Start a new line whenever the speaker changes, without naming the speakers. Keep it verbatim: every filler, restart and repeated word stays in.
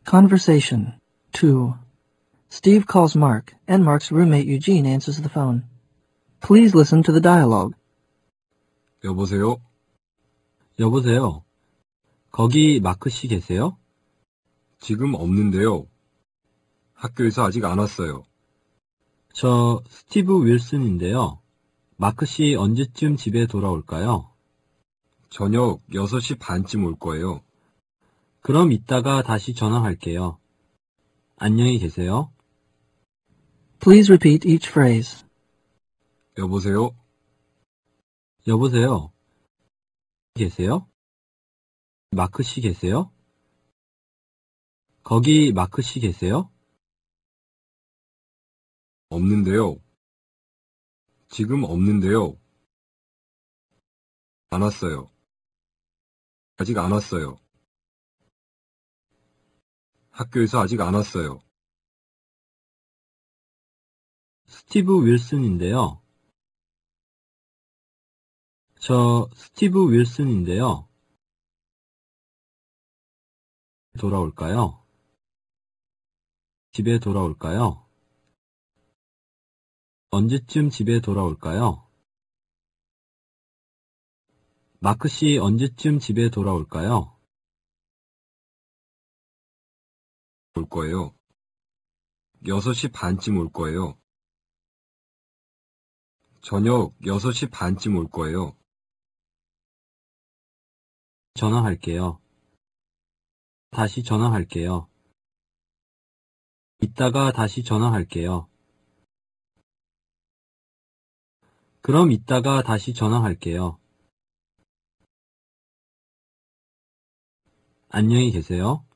Conversation two. Steve calls Mark, and Mark's roommate Eugene answers the phone. Please listen to the dialogue.
여보세요? 여보세요? 거기 마크 씨 계세요? 지금 없는데요. 학교에서 아직 안 왔어요. 저 스티브 윌슨인데요. 마크 씨 언제쯤 집에 돌아올까요? 저녁 여섯 시 반쯤 올 거예요. 그럼 이따가 다시 전화할게요. 안녕히 계세요.
Please repeat each phrase.
여보세요? 여보세요? 계세요? 마크 씨 계세요? 거기 마크 씨 계세요? 없는데요. 지금 없는데요. 안 왔어요. 아직 안 왔어요. 학교에서 아직 안 왔어요. 스티브 윌슨인데요. 저 스티브 윌슨인데요. 돌아올까요? 집에 돌아올까요? 언제쯤 집에 돌아올까요? 마크 씨 언제쯤 집에 돌아올까요? 올 거예요. 여섯 시 반쯤 올 거예요. 저녁 여섯 시 반쯤 올 거예요. 전화할게요. 다시 전화할게요. 이따가 다시 전화할게요. 그럼 이따가 다시 전화할게요. 안녕히 계세요.